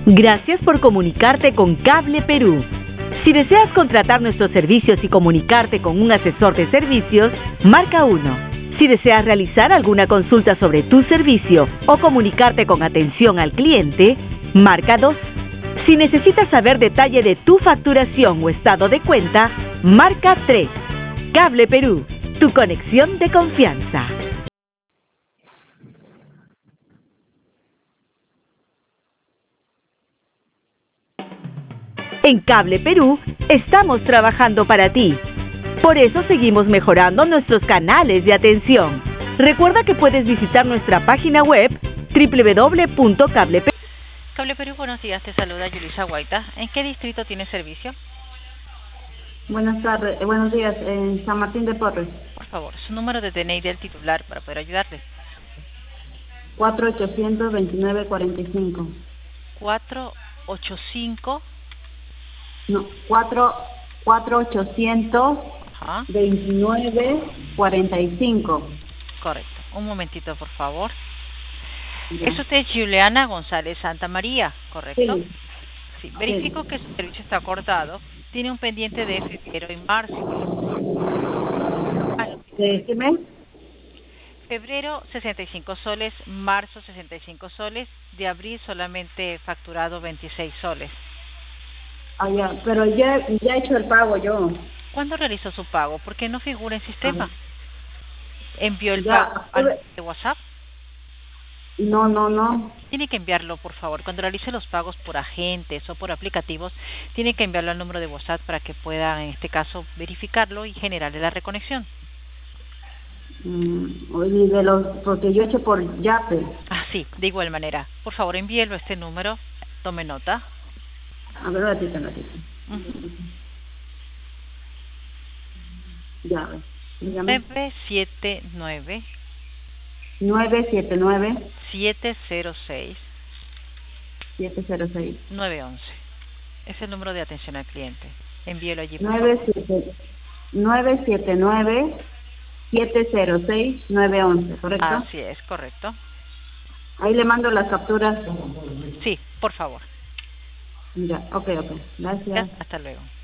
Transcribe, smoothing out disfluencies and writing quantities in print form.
Gracias por comunicarte con Cable Perú. Si deseas contratar nuestros servicios y comunicarte con un asesor de servicios, marca 1. Si deseas realizar alguna consulta sobre tu servicio o comunicarte con atención al cliente, marca 2. Si necesitas saber detalle de tu facturación o estado de cuenta, marca 3. Cable Perú, tu conexión de confianza. En Cable Perú estamos trabajando para ti. Por eso seguimos mejorando nuestros canales de atención. Recuerda que puedes visitar nuestra página web www.cableperú. Cable Perú, buenos días, te saluda Yulisa Guaita. ¿En qué distrito tiene servicio? Buenas tardes, buenos días, en San Martín de Porres. Por favor, su número de DNI del titular para poder ayudarle. 4800-2945. 485. No, 4800-2945. Correcto. Un momentito, por favor. Ya. Es usted Juliana González Santa María, ¿correcto? Sí. Sí. Verifico que su servicio está cortado. Tiene un pendiente de febrero y marzo. ¿De qué mes? Febrero 65 soles, marzo 65 soles, de abril solamente facturado 26 soles. Ah, ya, pero ya he hecho el pago yo. ¿Cuándo realizó su pago? ¿Por qué no figura en sistema? ¿Envió el Ya, pago al de WhatsApp? No. Tiene que enviarlo, por favor. Cuando realice los pagos por agentes o por aplicativos, tiene que enviarlo al número de WhatsApp para que pueda, en este caso, verificarlo y generarle la reconexión. Porque yo he hecho por Yape. Ah, sí, de igual manera. Por favor, envíelo a este número. Tome nota. A ver, ratito. Ya, dígame. 979 706 911. Es el número de atención al cliente. Envíelo allí. 979 706 911, ¿correcto? Así es, correcto. Ahí le mando las capturas. Sí, por favor. Ya, ok. Gracias. Hasta luego.